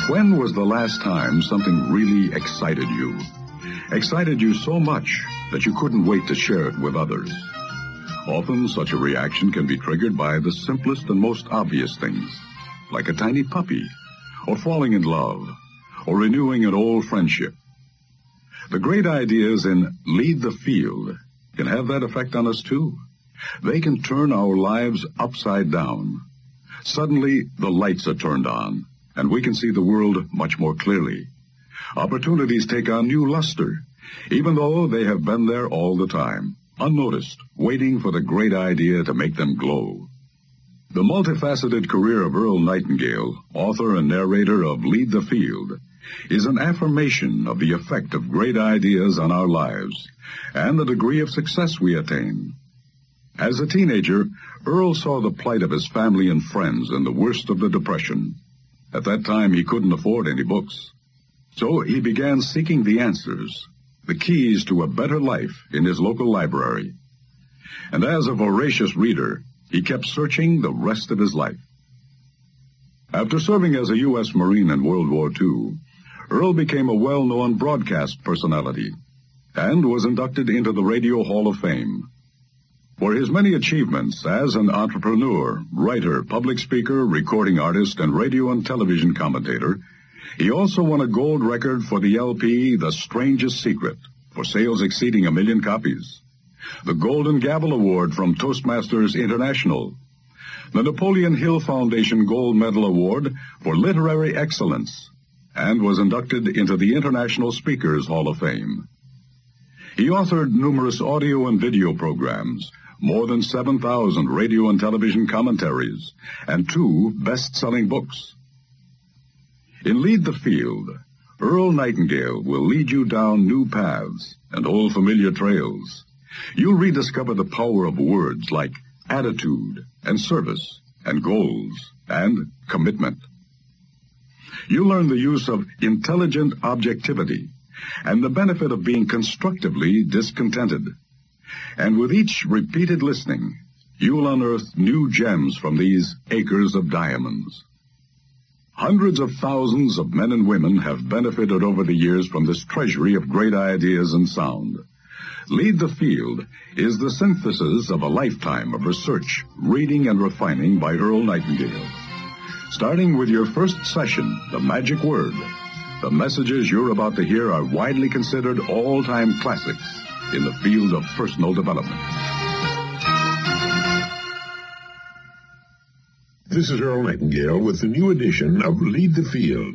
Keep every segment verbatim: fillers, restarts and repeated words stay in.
When was the last time something really excited you? Excited you so much that you couldn't wait to share it with others. Often such a reaction can be triggered by the simplest and most obvious things, like a tiny puppy, or falling in love, or renewing an old friendship. The great ideas in Lead the Field can have that effect on us too. They can turn our lives upside down. Suddenly, the lights are turned on, and we can see the world much more clearly. Opportunities take on new luster, even though they have been there all the time, unnoticed, waiting for the great idea to make them glow. The multifaceted career of Earl Nightingale, author and narrator of Lead the Field, is an affirmation of the effect of great ideas on our lives and the degree of success we attain. As a teenager, Earl saw the plight of his family and friends in the worst of the Depression. At that time, he couldn't afford any books. So he began seeking the answers, the keys to a better life in his local library. And as a voracious reader, he kept searching the rest of his life. After serving as a U S Marine in World War Two, Earl became a well-known broadcast personality and was inducted into the Radio Hall of Fame. For his many achievements as an entrepreneur, writer, public speaker, recording artist, and radio and television commentator, he also won a gold record for the L P The Strangest Secret, for sales exceeding a million copies, the Golden Gavel Award from Toastmasters International, the Napoleon Hill Foundation Gold Medal Award for Literary Excellence, and was inducted into the International Speakers Hall of Fame. He authored numerous audio and video programs, more than seven thousand radio and television commentaries, and two best-selling books. In Lead the Field, Earl Nightingale will lead you down new paths and old familiar trails. You'll rediscover the power of words like attitude and service and goals and commitment. You'll learn the use of intelligent objectivity and the benefit of being constructively discontented. And with each repeated listening, you'll unearth new gems from these acres of diamonds. Hundreds of thousands of men and women have benefited over the years from this treasury of great ideas and sound. Lead the Field is the synthesis of a lifetime of research, reading, and refining by Earl Nightingale. Starting with your first session, The Magic Word, the messages you're about to hear are widely considered all-time classics in the field of personal development. This is Earl Nightingale with the new edition of Lead the Field.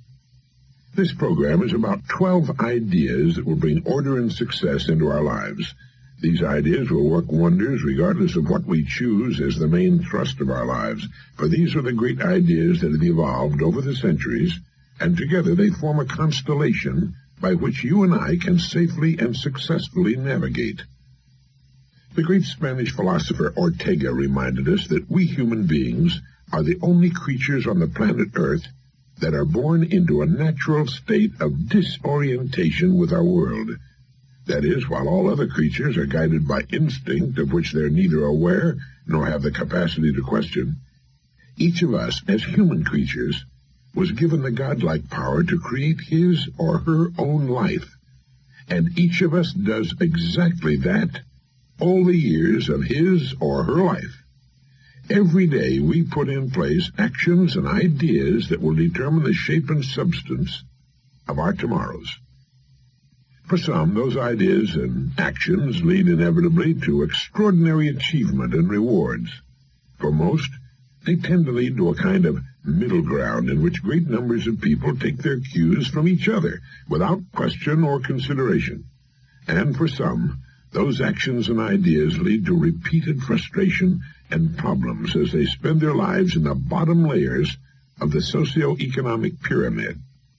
This program is about twelve ideas that will bring order and success into our lives. These ideas will work wonders regardless of what we choose as the main thrust of our lives, for these are the great ideas that have evolved over the centuries, and together they form a constellation by which you and I can safely and successfully navigate. The great Spanish philosopher Ortega reminded us that we human beings are the only creatures on the planet Earth that are born into a natural state of disorientation with our world. That is, while all other creatures are guided by instinct of which they're neither aware nor have the capacity to question, each of us, as human creatures, was given the godlike power to create his or her own life. And each of us does exactly that all the years of his or her life. Every day we put in place actions and ideas that will determine the shape and substance of our tomorrows. For some, those ideas and actions lead inevitably to extraordinary achievement and rewards. For most, they tend to lead to a kind of middle ground in which great numbers of people take their cues from each other without question or consideration. And for some, those actions and ideas lead to repeated frustration and problems as they spend their lives in the bottom layers of the socio-economic pyramid.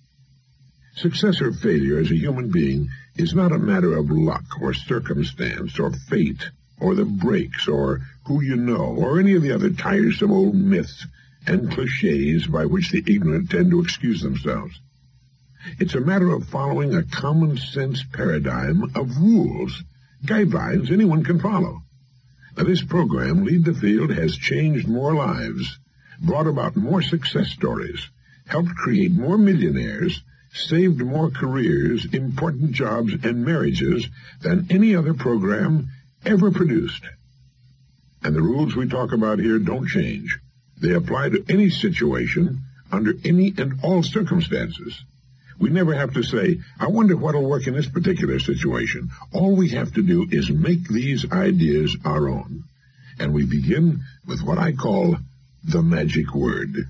Success or failure as a human being is not a matter of luck or circumstance or fate or the breaks or who you know or any of the other tiresome old myths and cliches by which the ignorant tend to excuse themselves. It's a matter of following a common-sense paradigm of rules, guidelines anyone can follow. Now, this program, Lead the Field, has changed more lives, brought about more success stories, helped create more millionaires, saved more careers, important jobs, and marriages than any other program ever produced. And the rules we talk about here don't change. They apply to any situation, under any and all circumstances. We never have to say, I wonder what'll work in this particular situation. All we have to do is make these ideas our own. And we begin with what I call the magic word.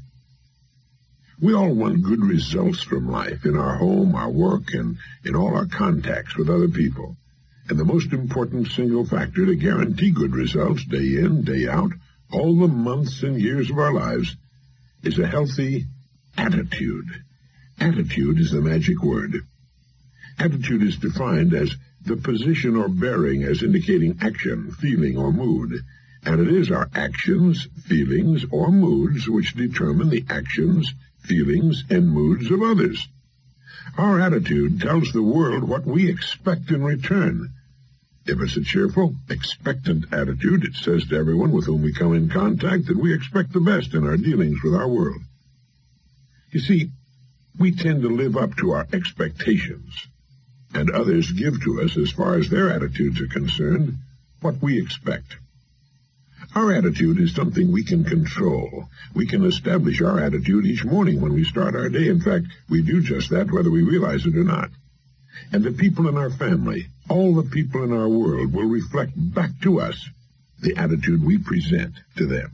We all want good results from life in our home, our work, and in all our contacts with other people. And the most important single factor to guarantee good results day in, day out, all the months and years of our lives, is a healthy attitude. Attitude is the magic word. Attitude is defined as the position or bearing as indicating action, feeling, or mood. And it is our actions, feelings, or moods which determine the actions, feelings, and moods of others. Our attitude tells the world what we expect in return. If it's a cheerful, expectant attitude, it says to everyone with whom we come in contact that we expect the best in our dealings with our world. You see, we tend to live up to our expectations, and others give to us, as far as their attitudes are concerned, what we expect. Our attitude is something we can control. We can establish our attitude each morning when we start our day. In fact, we do just that whether we realize it or not. And the people in our family, all the people in our world, will reflect back to us the attitude we present to them.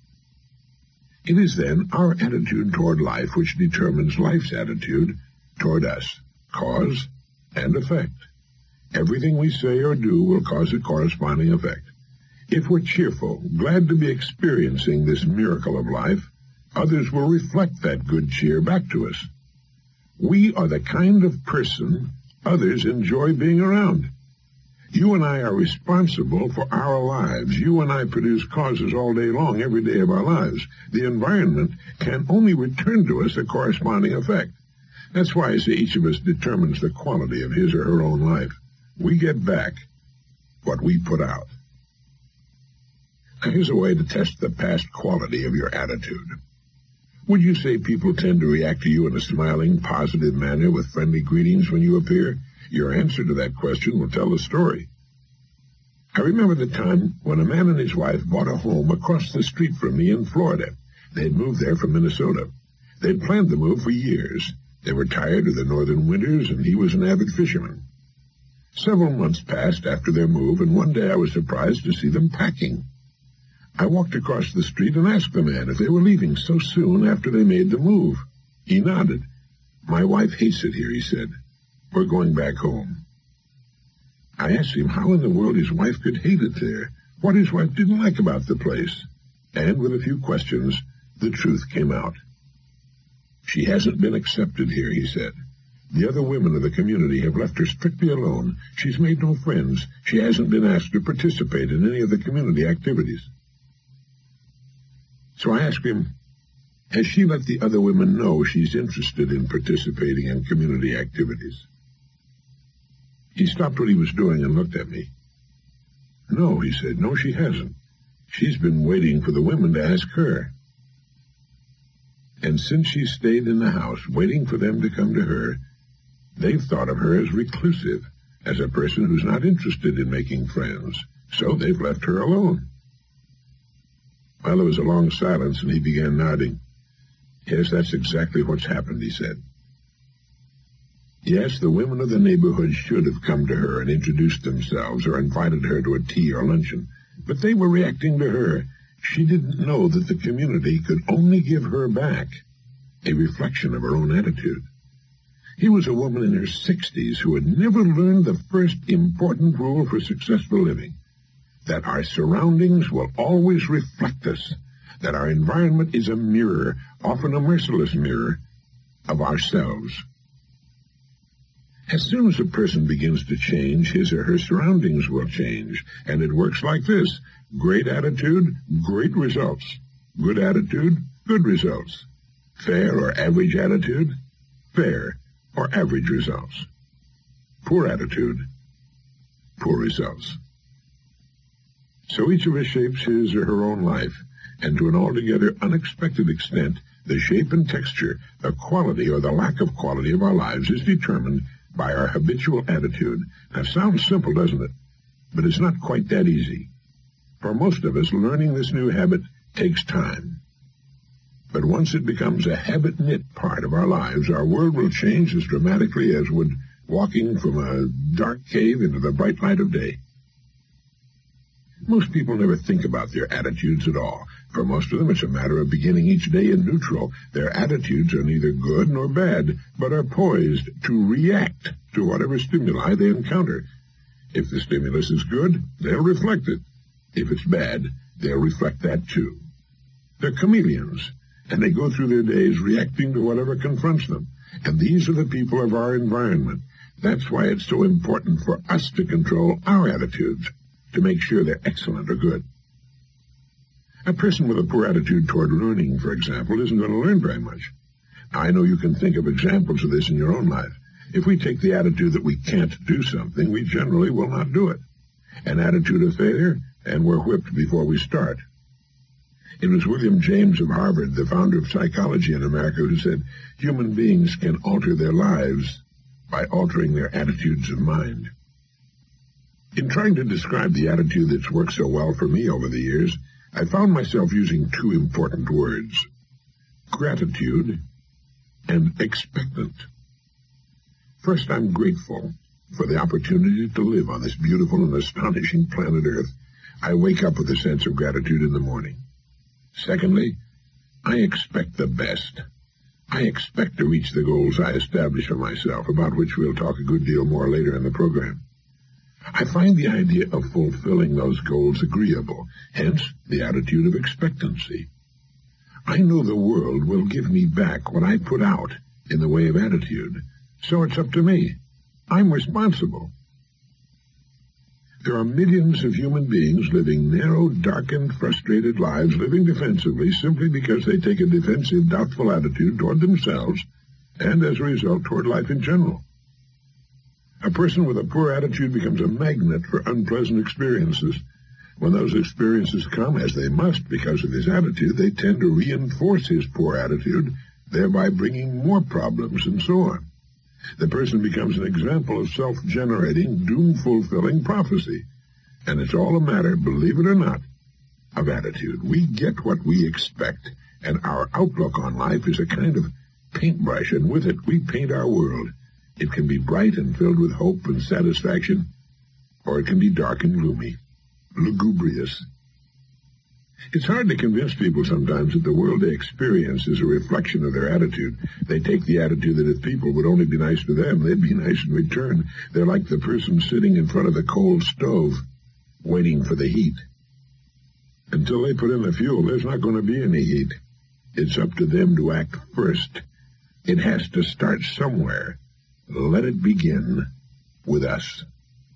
It is then our attitude toward life which determines life's attitude toward us, cause and effect. Everything we say or do will cause a corresponding effect. If we're cheerful, glad to be experiencing this miracle of life, others will reflect that good cheer back to us. We are the kind of person others enjoy being around. You and I are responsible for our lives. You and I produce causes all day long, every day of our lives. The environment can only return to us a corresponding effect. That's why I say each of us determines the quality of his or her own life. We get back what we put out. Now, here's a way to test the past quality of your attitude. Would you say people tend to react to you in a smiling, positive manner with friendly greetings when you appear? Your answer to that question will tell the story. I remember the time when a man and his wife bought a home across the street from me in Florida. They had moved there from Minnesota. They'd planned the move for years. They were tired of the northern winters, and he was an avid fisherman. Several months passed after their move, and one day I was surprised to see them packing. I walked across the street and asked the man if they were leaving so soon after they made the move. He nodded. My wife hates it here, he said. We're going back home. I asked him how in the world his wife could hate it there, what his wife didn't like about the place. And with a few questions, the truth came out. She hasn't been accepted here, he said. The other women of the community have left her strictly alone. She's made no friends. She hasn't been asked to participate in any of the community activities. So I asked him, has she let the other women know she's interested in participating in community activities? He stopped what he was doing and looked at me. No, he said, no, she hasn't. She's been waiting for the women to ask her. And since she stayed in the house, waiting for them to come to her, they've thought of her as reclusive, as a person who's not interested in making friends. So they've left her alone. Well, there was a long silence, and he began nodding. Yes, that's exactly what's happened, he said. Yes, the women of the neighborhood should have come to her and introduced themselves or invited her to a tea or luncheon, but they were reacting to her. She didn't know that the community could only give her back a reflection of her own attitude. He was a woman in her sixties who had never learned the first important rule for successful living, that our surroundings will always reflect us, that our environment is a mirror, often a merciless mirror, of ourselves. As soon as a person begins to change, his or her surroundings will change, and it works like this. Great attitude, great results. Good attitude, good results. Fair or average attitude, fair or average results. Poor attitude, poor results. So each of us shapes his or her own life, and to an altogether unexpected extent, The shape and texture, the quality or the lack of quality of our lives is determined by our habitual attitude. That sounds simple, doesn't it? But it's not quite that easy. For most of us, learning this new habit takes time. But once it becomes a habit-knit part of our lives, our world will change as dramatically as would walking from a dark cave into the bright light of day. Most people never think about their attitudes at all. For most of them, it's a matter of beginning each day in neutral. Their attitudes are neither good nor bad, but are poised to react to whatever stimuli they encounter. If the stimulus is good, they'll reflect it. If it's bad, they'll reflect that too. They're chameleons, and they go through their days reacting to whatever confronts them. And these are the people of our environment. That's why it's so important for us to control our attitudes, to make sure they're excellent or good. A person with a poor attitude toward learning, for example, isn't going to learn very much. Now, I know you can think of examples of this in your own life. If we take the attitude that we can't do something, we generally will not do it. An attitude of failure, and we're whipped before we start. It was William James of Harvard, the founder of psychology in America, who said, human beings can alter their lives by altering their attitudes of mind. In trying to describe the attitude that's worked so well for me over the years, I found myself using two important words, gratitude and expectant. First, I'm grateful for the opportunity to live on this beautiful and astonishing planet Earth. I wake up with a sense of gratitude in the morning. Secondly, I expect the best. I expect to reach the goals I establish for myself, about which we'll talk a good deal more later in the program. I find the idea of fulfilling those goals agreeable, hence the attitude of expectancy. I know the world will give me back what I put out in the way of attitude, so it's up to me. I'm responsible. There are millions of human beings living narrow, darkened, frustrated lives, living defensively simply because they take a defensive, doubtful attitude toward themselves and, as a result, toward life in general. A person with a poor attitude becomes a magnet for unpleasant experiences. When those experiences come, as they must because of his attitude, they tend to reinforce his poor attitude, thereby bringing more problems and so on. The person becomes an example of self-generating, doom-fulfilling prophecy. And it's all a matter, believe it or not, of attitude. We get what we expect, and our outlook on life is a kind of paintbrush, and with it we paint our world. It can be bright and filled with hope and satisfaction, or it can be dark and gloomy, lugubrious. It's hard to convince people sometimes that the world they experience is a reflection of their attitude. They take the attitude that if people would only be nice to them, they'd be nice in return. They're like the person sitting in front of the cold stove, waiting for the heat. Until they put in the fuel, there's not going to be any heat. It's up to them to act first. It has to start somewhere. Let it begin with us.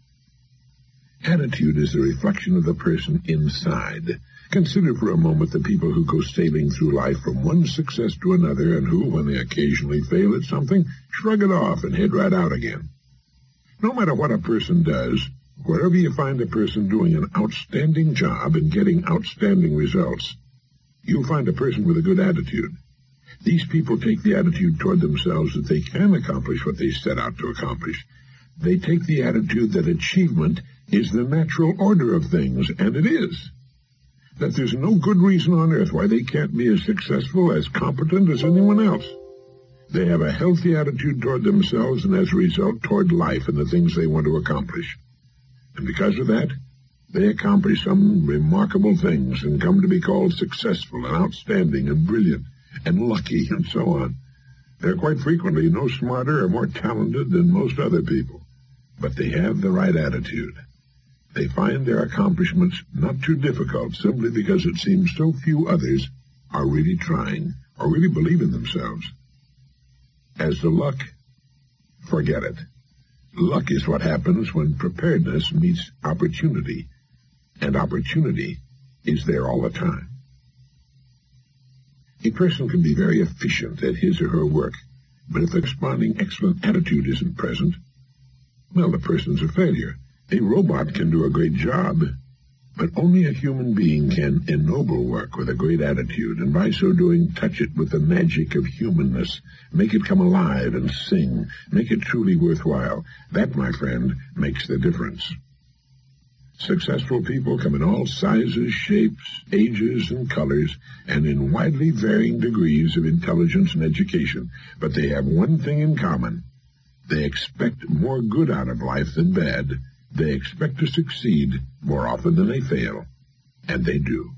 Attitude is the reflection of the person inside. Consider for a moment the people who go sailing through life from one success to another and who, when they occasionally fail at something, shrug it off and head right out again. No matter what a person does, wherever you find a person doing an outstanding job and getting outstanding results, you'll find a person with a good attitude. These people take the attitude toward themselves that they can accomplish what they set out to accomplish. They take the attitude that achievement is the natural order of things, and it is. That there's no good reason on earth why they can't be as successful, as competent as anyone else. They have a healthy attitude toward themselves and, as a result, toward life and the things they want to accomplish. And because of that, they accomplish some remarkable things and come to be called successful and outstanding and brilliant and lucky and so on. They're quite frequently no smarter or more talented than most other people, but they have the right attitude. They find their accomplishments not too difficult simply because it seems so few others are really trying or really believe in themselves. As to luck, forget it. Luck is what happens when preparedness meets opportunity, and opportunity is there all the time. A person can be very efficient at his or her work, but if the responding excellent attitude isn't present, well, the person's a failure. A robot can do a great job, But only a human being can ennoble work with a great attitude, and by so doing touch it with the magic of humanness, make it come alive and sing, make it truly worthwhile. That, my friend, makes the difference. Successful people come in all sizes, shapes, ages, and colors, and in widely varying degrees of intelligence and education, but they have one thing in common. They expect more good out of life than bad. They expect to succeed more often than they fail, and they do.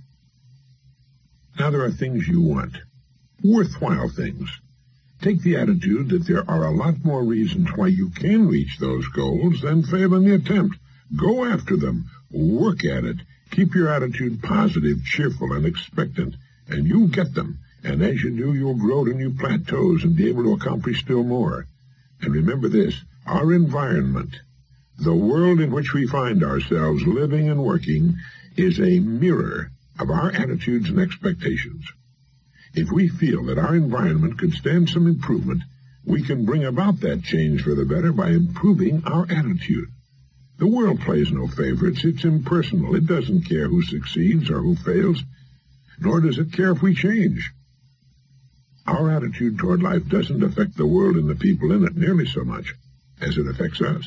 Now there are things you want, worthwhile things. Take the attitude that there are a lot more reasons why you can reach those goals than fail in the attempt. Go after them, work at it, keep your attitude positive, cheerful, and expectant, and you'll get them, and as you do, you'll grow to new plateaus and be able to accomplish still more. And remember this, our environment, the world in which we find ourselves living and working, is a mirror of our attitudes and expectations. If we feel that our environment could stand some improvement, we can bring about that change for the better by improving our attitude. The world plays no favorites. It's impersonal. It doesn't care who succeeds or who fails, nor does it care if we change. Our attitude toward life doesn't affect the world and the people in it nearly so much as it affects us.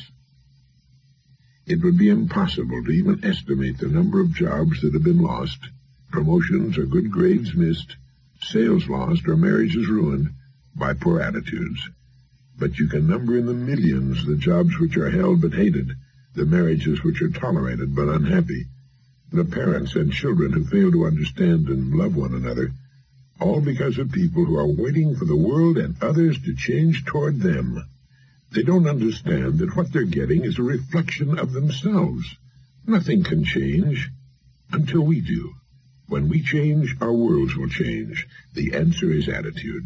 It would be impossible to even estimate the number of jobs that have been lost, promotions or good grades missed, sales lost or marriages ruined by poor attitudes. But you can number in the millions the jobs which are held but hated, the marriages which are tolerated but unhappy, the parents and children who fail to understand and love one another, all because of people who are waiting for the world and others to change toward them. They don't understand that what they're getting is a reflection of themselves. Nothing can change until we do. When we change, our worlds will change. The answer is attitude.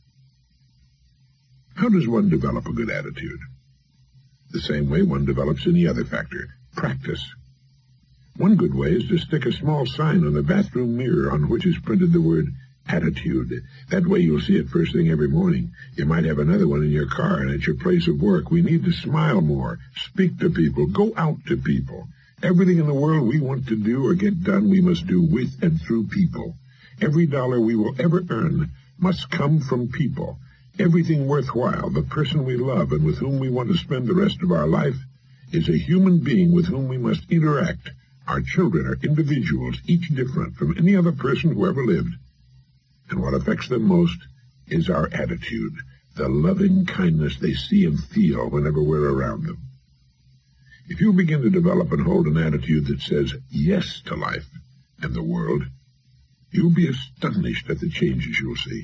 How does one develop a good attitude? The same way one develops any other factor, practice. One good way is to stick a small sign on the bathroom mirror on which is printed the word attitude. That way you'll see it first thing every morning. You might have another one in your car and at your place of work. We need to smile more, speak to people, go out to people. Everything in the world we want to do or get done, we must do with and through people. Every dollar we will ever earn must come from people. Everything worthwhile, the person we love and with whom we want to spend the rest of our life, is a human being with whom we must interact. Our children are individuals, each different from any other person who ever lived. And what affects them most is our attitude, the loving kindness they see and feel whenever we're around them. If you begin to develop and hold an attitude that says yes to life and the world, you'll be astonished at the changes you'll see.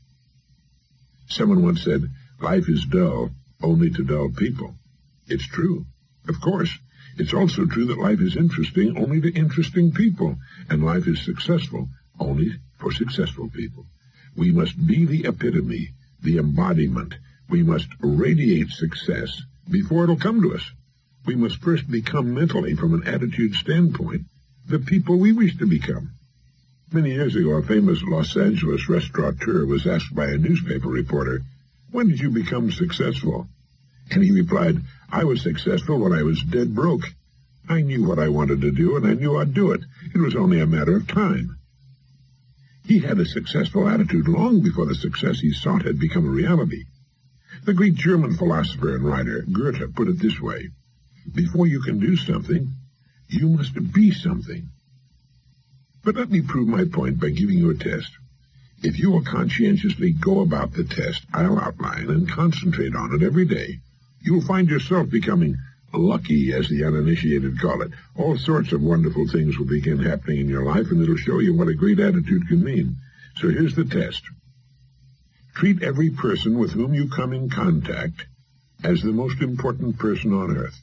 Someone once said, life is dull only to dull people. It's true. Of course, it's also true that life is interesting only to interesting people, and life is successful only for successful people. We must be the epitome, the embodiment. We must radiate success before it'll come to us. We must first become mentally, from an attitude standpoint, the people we wish to become. Many years ago, a famous Los Angeles restaurateur was asked by a newspaper reporter, "When did you become successful?" And he replied, "I was successful when I was dead broke. I knew what I wanted to do, and I knew I'd do it. It was only a matter of time." He had a successful attitude long before the success he sought had become a reality. The great German philosopher and writer Goethe put it this way, "Before you can do something, you must be something." But let me prove my point by giving you a test. If you will conscientiously go about the test I'll outline and concentrate on it every day, you will find yourself becoming lucky, as the uninitiated call it. All sorts of wonderful things will begin happening in your life, and it'll show you what a great attitude can mean. So here's the test. Treat every person with whom you come in contact as the most important person on earth.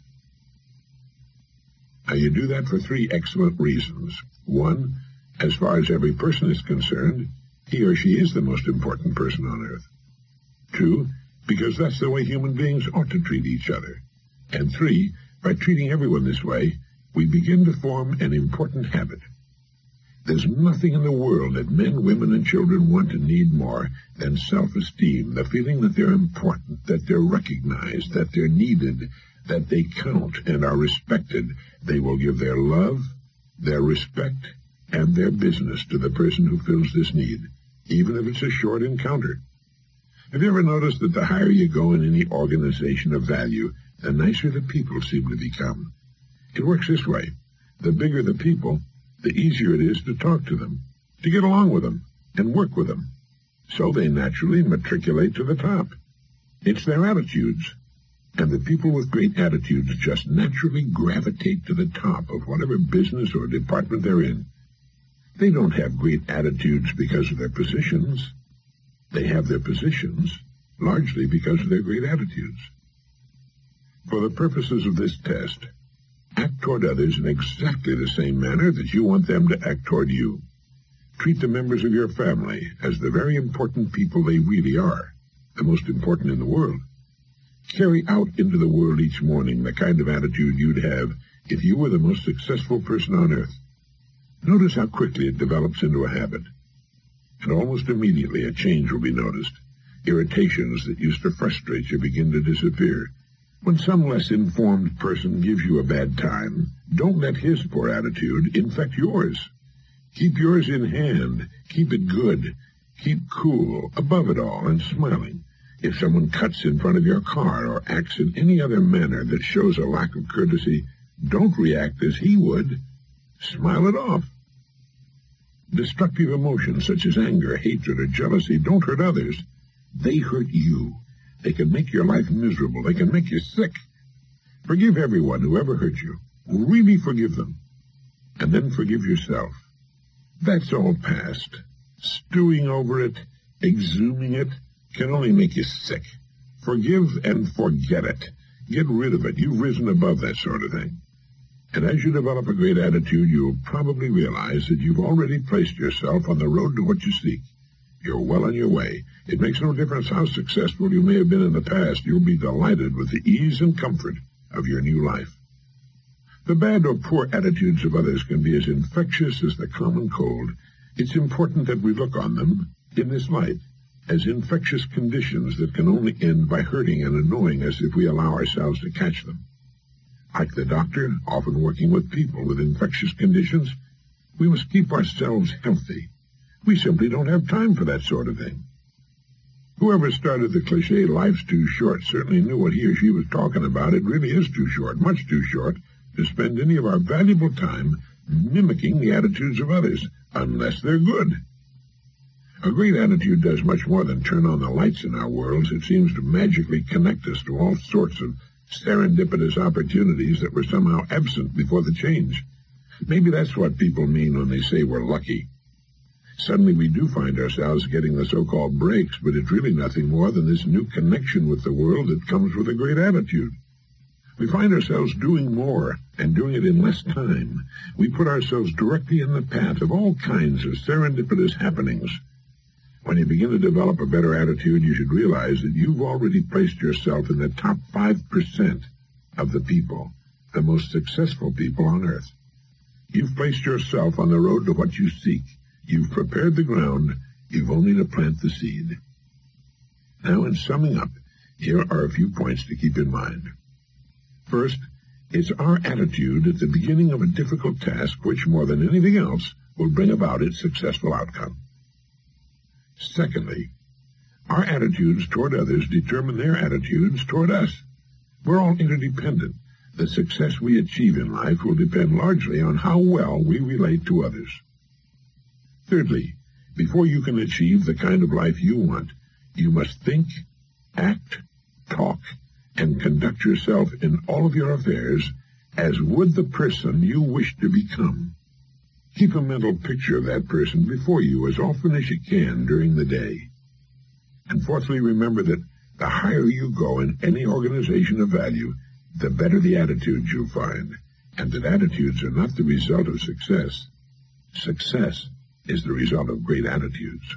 Now, you do that for three excellent reasons. One, as far as every person is concerned, he or she is the most important person on earth. Two, because that's the way human beings ought to treat each other. And three, by treating everyone this way, we begin to form an important habit. There's nothing in the world that men, women, and children want and need more than self-esteem, the feeling that they're important, that they're recognized, that they're needed, that they count and are respected. They will give their love, their respect, and their business to the person who fills this need, even if it's a short encounter. Have you ever noticed that the higher you go in any organization of value, the nicer the people seem to become? It works this way. The bigger the people, the easier it is to talk to them, to get along with them, and work with them. So they naturally matriculate to the top. It's their attitudes. And the people with great attitudes just naturally gravitate to the top of whatever business or department they're in. They don't have great attitudes because of their positions. They have their positions largely because of their great attitudes. For the purposes of this test, act toward others in exactly the same manner that you want them to act toward you. Treat the members of your family as the very important people they really are, the most important in the world. Carry out into the world each morning the kind of attitude you'd have if you were the most successful person on earth. Notice how quickly it develops into a habit. And almost immediately a change will be noticed. Irritations that used to frustrate you begin to disappear. When some less informed person gives you a bad time, don't let his poor attitude infect yours. Keep yours in hand. Keep it good. Keep cool, above it all, and smiling. If someone cuts in front of your car or acts in any other manner that shows a lack of courtesy, don't react as he would. Smile it off. Destructive emotions such as anger, hatred, or jealousy don't hurt others. They hurt you. They can make your life miserable. They can make you sick. Forgive everyone who ever hurt you. Really forgive them. And then forgive yourself. That's all past. Stewing over it, exhuming it, can only make you sick. Forgive and forget it. Get rid of it. You've risen above that sort of thing. And as you develop a great attitude, you'll probably realize that you've already placed yourself on the road to what you seek. You're well on your way. It makes no difference how successful you may have been in the past. You'll be delighted with the ease and comfort of your new life. The bad or poor attitudes of others can be as infectious as the common cold. It's important that we look on them in this light, as infectious conditions that can only end by hurting and annoying us if we allow ourselves to catch them. Like the doctor, often working with people with infectious conditions, we must keep ourselves healthy. We simply don't have time for that sort of thing. Whoever started the cliché, life's too short, certainly knew what he or she was talking about. It really is too short, much too short, to spend any of our valuable time mimicking the attitudes of others, unless they're good. A great attitude does much more than turn on the lights in our worlds. It seems to magically connect us to all sorts of serendipitous opportunities that were somehow absent before the change. Maybe that's what people mean when they say we're lucky. Suddenly we do find ourselves getting the so-called breaks, but it's really nothing more than this new connection with the world that comes with a great attitude. We find ourselves doing more and doing it in less time. We put ourselves directly in the path of all kinds of serendipitous happenings. When you begin to develop a better attitude, you should realize that you've already placed yourself in the top five percent of the people, the most successful people on earth. You've placed yourself on the road to what you seek. You've prepared the ground. You've only to plant the seed. Now, in summing up, here are a few points to keep in mind. First, it's our attitude at the beginning of a difficult task which, more than anything else, will bring about its successful outcome. Secondly, our attitudes toward others determine their attitudes toward us. We're all interdependent. The success we achieve in life will depend largely on how well we relate to others. Thirdly, before you can achieve the kind of life you want, you must think, act, talk, and conduct yourself in all of your affairs as would the person you wish to become. Keep a mental picture of that person before you as often as you can during the day. And fourthly, remember that the higher you go in any organization of value, the better the attitudes you'll find, and that attitudes are not the result of success. Success is the result of great attitudes.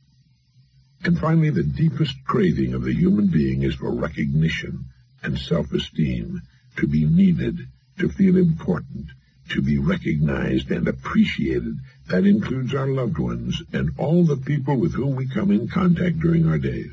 And finally, the deepest craving of the human being is for recognition and self-esteem, to be needed, to feel important, to be recognized and appreciated. That includes our loved ones and all the people with whom we come in contact during our days.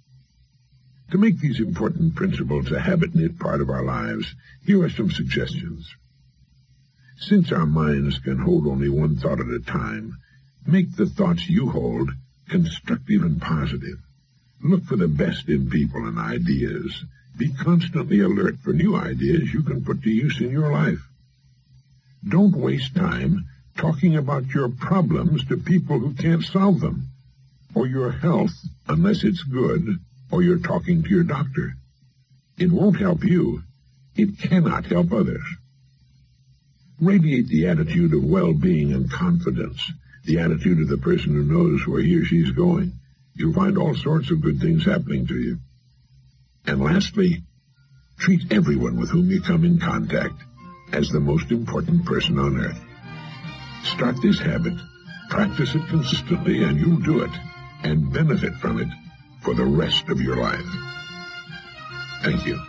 To make these important principles a habit-knit part of our lives, here are some suggestions. Since our minds can hold only one thought at a time, make the thoughts you hold constructive and positive. Look for the best in people and ideas. Be constantly alert for new ideas you can put to use in your life. Don't waste time talking about your problems to people who can't solve them, or your health unless it's good, or you're talking to your doctor. It won't help you. It cannot help others. Radiate the attitude of well-being and confidence, the attitude of the person who knows where he or she's going. You'll find all sorts of good things happening to you. And lastly, treat everyone with whom you come in contact as the most important person on earth. Start this habit, practice it consistently, and you'll do it and benefit from it for the rest of your life. Thank you.